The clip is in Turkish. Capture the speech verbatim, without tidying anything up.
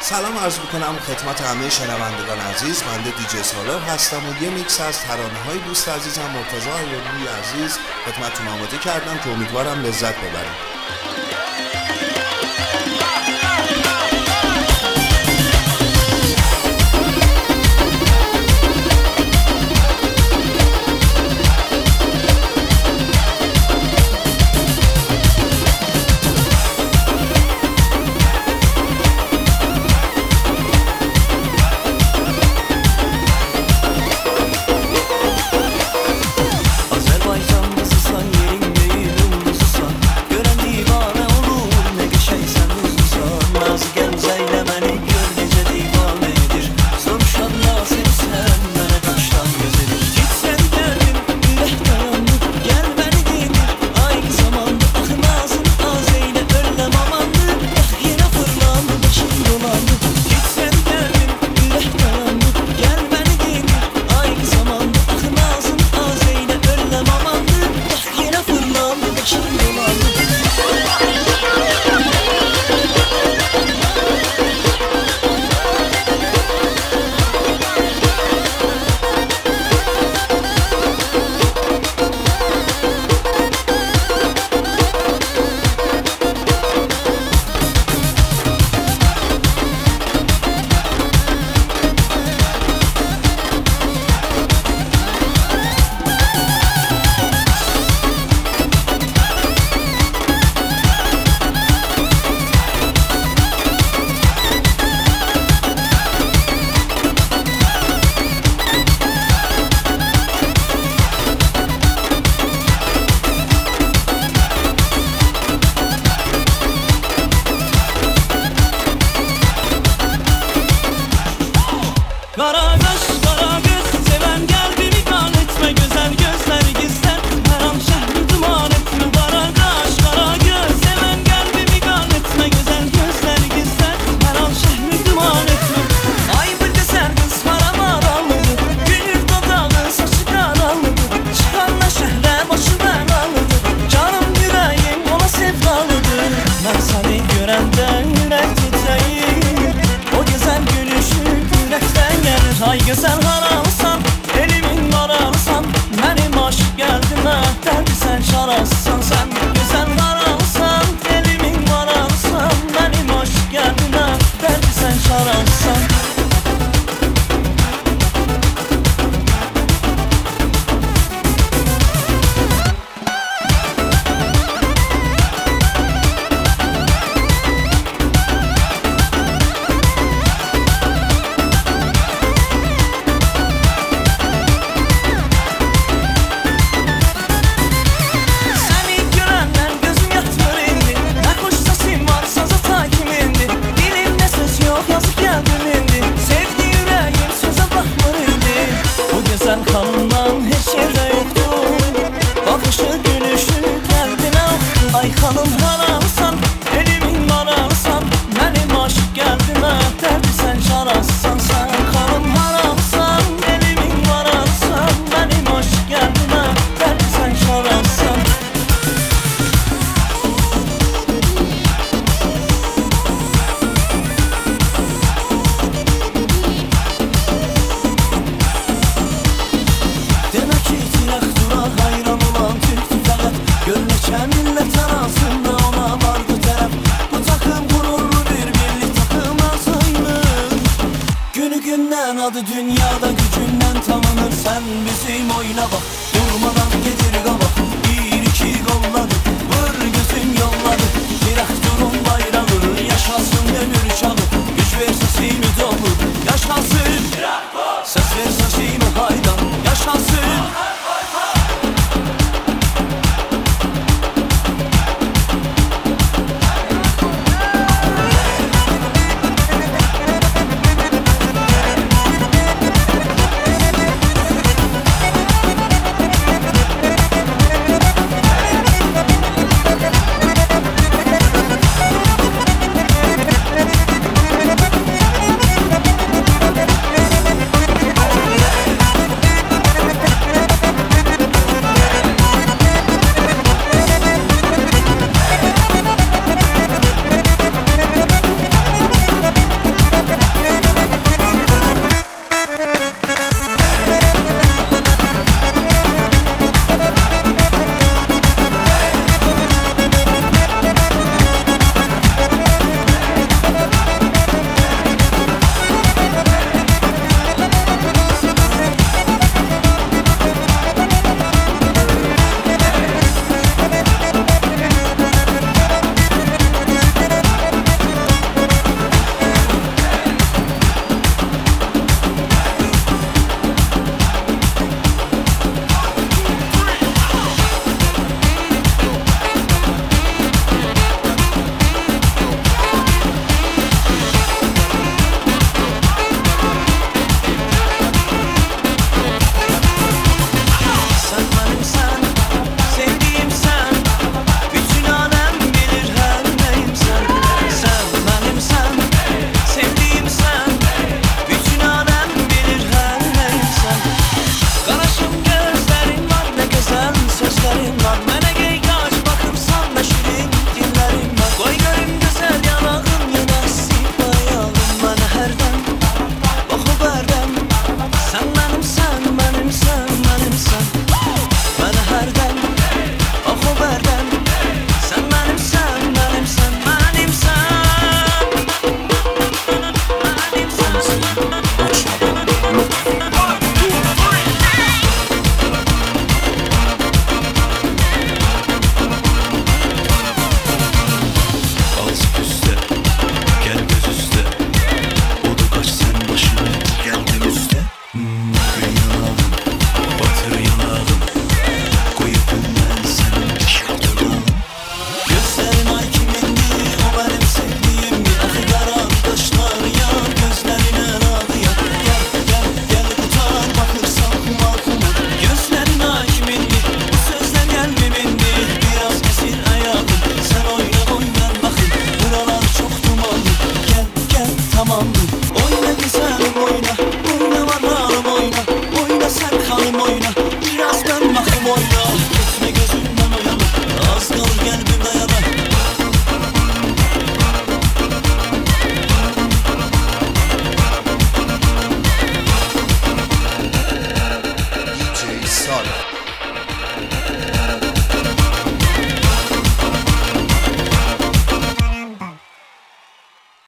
سلام عرض میکنم خدمت همه شنوندگان عزیز. بنده دیجی سالار هستم و یه میکس از ترانه های دوست عزیزم مرتضی ایوبی عزیز خدمتتون آماده کردم که امیدوارم لذت ببرید. Kara kaş, kara göz, seven kalbimi kan etme. Güzel gözler gizler, her an şehri duman etme. Kara kaş, kara göz, seven kalbimi kan etme. Güzel gözler gizler, her an şehri duman etme. Ay bir de sen kız para maralıdır, gülür dodağı saçı karalıdır. Çıkarla şehre başı belalıdır, canım yüreğim ona sevdalıdır. Ben seni görenden yürek titreğir, o güzel gülüşü yürekten gelir. Ay güzel haralsan, elimin vararsan, benim aşık geldim derdi sen şarassan. Sen güzel haralsan, elimin vararsan, benim aşık geldim derdi sen şarassan. Kanından hiç yerde yoktu, bakışı gülüşü kendine oktu. Ay hanım haralsan, elimin vararsan, benim aşık geldiğime derdi sen şarassan. Sen hanım haralsan, elimin vararsan, benim aşık geldiğime derdi sen şarassan. Millet arasında ona vardı taraf. Bu takım gururlu bir birlik takım arzuydu. Günü günden adı dünyada gücünden tanınır. Sen bizim oyuna bak, durmadan getir kabak. Bir iki golla